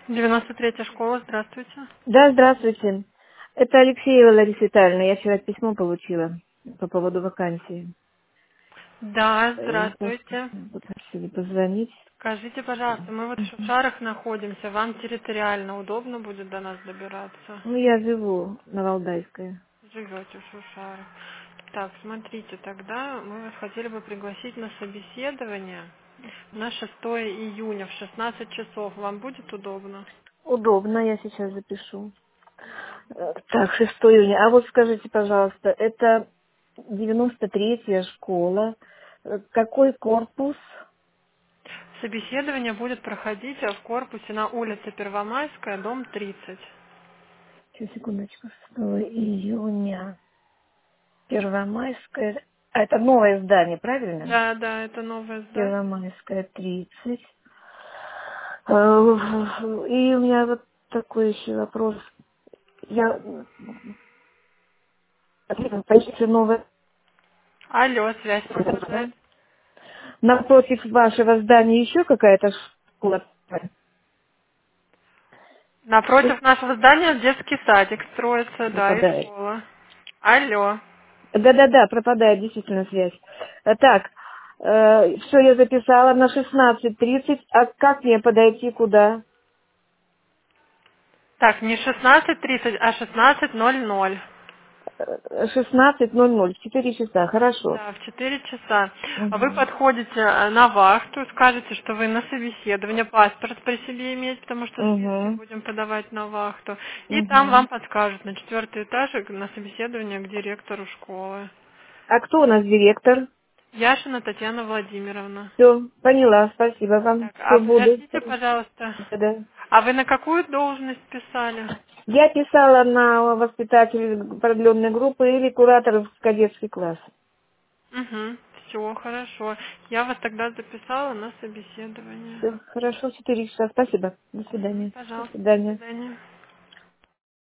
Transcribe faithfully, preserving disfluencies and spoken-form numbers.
девяносто третья школа, здравствуйте. Да, здравствуйте. Это Алексеева Лариса Витальевна. Я вчера письмо получила по поводу вакансии. Да, Э, здравствуйте. Попросили позвонить. Скажите, пожалуйста, мы вот в Шушарах находимся, вам территориально удобно будет до нас добираться? Ну, я живу на Валдайской. Живете в Шушарах. Так, смотрите, тогда мы вас хотели бы пригласить на собеседование на шестое июня в шестнадцать часов. Вам будет удобно? Удобно, я сейчас запишу. Э, Так, шестого июня. А вот скажите, пожалуйста, это девяносто третья школа. Э, Какой корпус? Собеседование будет проходить в корпусе на улице Первомайская, дом тридцать. Сейчас, секундочку. шестого июня. Первомайская. А это новое здание, правильно? Да, да, это новое здание. Первомайская, тридцать. Э, И у меня вот такой еще вопрос. Я позиция новая. Алло, связь пропадает. Напротив вашего здания еще какая-то школа Напротив нашего здания детский садик строится, да, и пропадает. школа. Алло. Да-да-да, пропадает действительно связь. Э, Так, все я записала на шестнадцать тридцать. А как мне подойти куда? Так, не шестнадцать тридцать, а шестнадцать ноль ноль. Э, шестнадцать ноль ноль, четыре часа, хорошо. Да, в четыре часа. А Вы Угу. подходите э, на вахту, скажете, что вы на собеседование, паспорт при себе иметь, потому что списки Угу. будем подавать на вахту. И там Угу. вам подскажут на четвертый этаж и на собеседование к директору школы. А кто у нас директор? Яшина Татьяна Владимировна. Все, поняла, спасибо вам. Так, Все а буду. подождите, пожалуйста. Да. А вы на какую должность писали? Я писала на воспитатель продленной группы или куратор в кадетский класс. Угу, все, хорошо. Я вас тогда записала на собеседование. Все, хорошо, четыре часа. Спасибо. До Мгм, свидания. До пожалуйста, до свидания. свидания.